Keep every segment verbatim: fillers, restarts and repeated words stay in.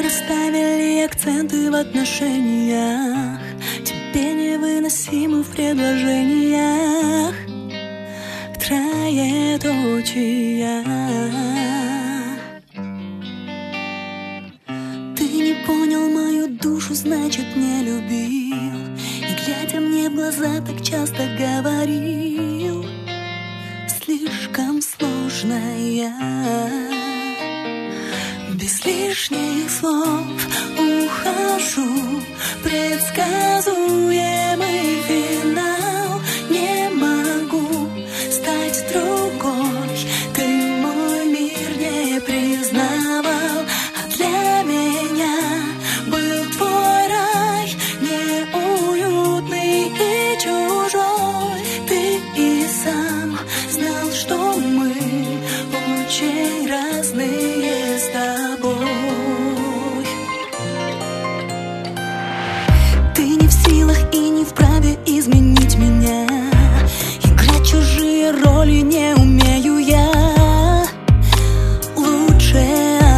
расставили акценты в отношениях, тебе невыносимы в предложениях троеточия. Ты не понял мою душу, значит не любил, и глядя мне в глаза так часто говорил: слишком сложная. Без лишних слов ухожу, предсказуемый финал. Не могу стать другой, ты мой мир не признавал, а для меня был твой рай, неуютный и чужой. Ты и сам знал, что мы очень разные с тобой. Ты не в силах и не вправе изменить меня, играть чужие роли не умею я. Лучше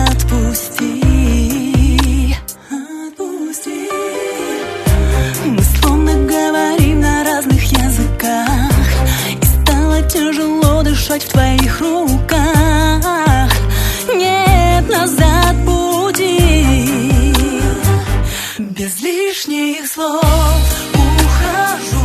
отпусти, отпусти. Мы словно говорим на разных языках, и стало тяжело дышать в твоих руках. Нет назад пути, без лишних слов ухожу,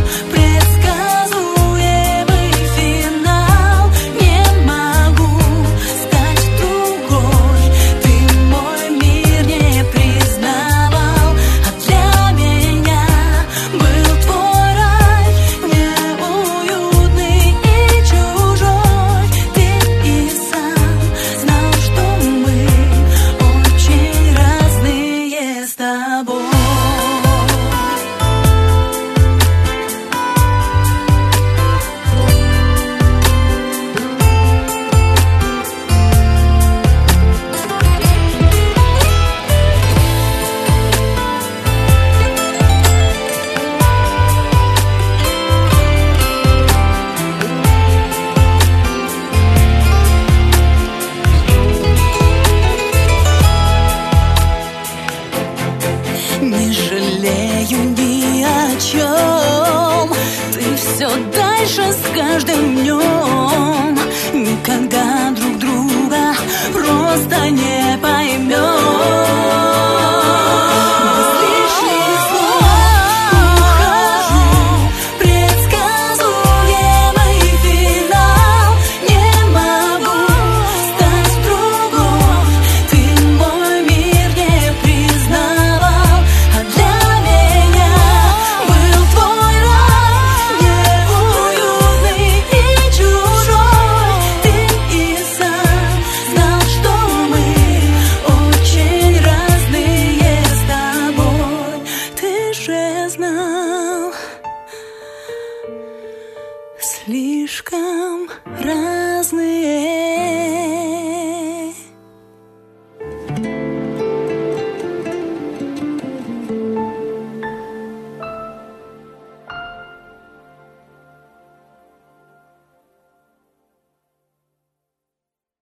предсказуемый финал. Не могу стать другой, ты мой мир не признавал, а для меня был твой рай, неуютный и чужой. Ты и сам знал, что мы очень разные с тобой. Не жалею ни о чем, ты все дальше с каждым днем. Никогда друг друга просто не поймем.